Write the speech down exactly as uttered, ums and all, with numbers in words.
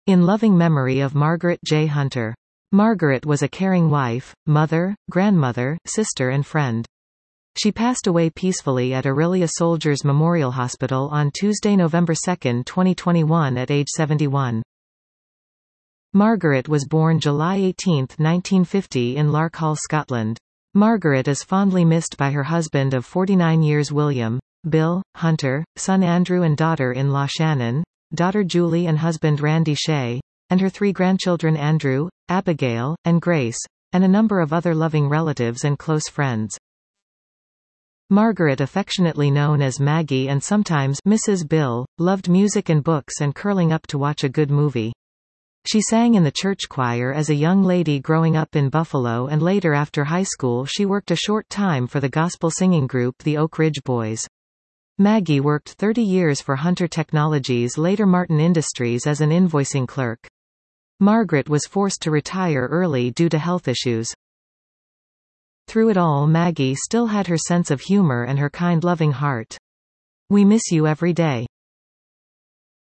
In loving memory of Margaret J. Hunter. Margaret was a caring wife, mother, grandmother, sister and friend. She passed away peacefully at Orillia Soldiers Memorial Hospital on Tuesday, November second, twenty twenty-one at age seventy-one. Margaret was born July eighteenth, nineteen fifty in Larkhall, Scotland. Margaret is fondly missed by her husband of forty-nine years William, Bill, Hunter, son Andrew and daughter-in-law Shannon, daughter Julie and husband Randy Shea, and her three grandchildren Andrew, Abigail, and Grace, and a number of other loving relatives and close friends. Margaret, affectionately known as Maggie and sometimes Missus Bill, loved music and books and curling up to watch a good movie. She sang in the church choir as a young lady growing up in Buffalo, and later after high school she worked a short time for the gospel singing group the Oak Ridge Boys. Maggie worked thirty years for Hunter Technologies, later Martin Industries, as an invoicing clerk. Margaret was forced to retire early due to health issues. Through it all, Maggie still had her sense of humor and her kind, loving heart. We miss you every day.